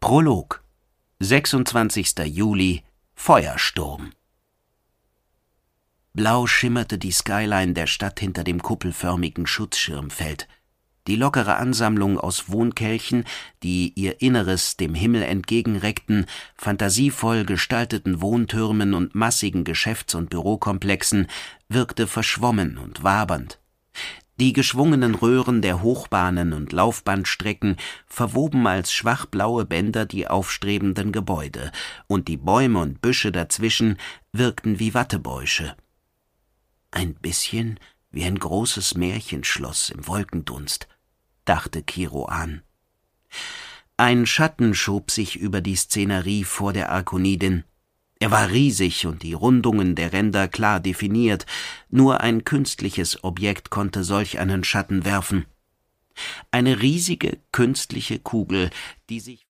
Prolog 26. Juli Feuersturm. Blau schimmerte die Skyline der Stadt hinter dem kuppelförmigen Schutzschirmfeld. Die lockere Ansammlung aus Wohnkelchen, die ihr Inneres dem Himmel entgegenreckten, fantasievoll gestalteten Wohntürmen und massigen Geschäfts- und Bürokomplexen, wirkte verschwommen und wabernd. Die geschwungenen Röhren der Hochbahnen und Laufbandstrecken verwoben als schwachblaue Bänder die aufstrebenden Gebäude, und die Bäume und Büsche dazwischen wirkten wie Wattebäusche. Ein bisschen wie ein großes Märchenschloss im Wolkendunst, dachte Kiroan. Ein Schatten schob sich über die Szenerie vor der Arkonidin. Er war riesig und die Rundungen der Ränder klar definiert, nur ein künstliches Objekt konnte solch einen Schatten werfen. Eine riesige künstliche Kugel, die sich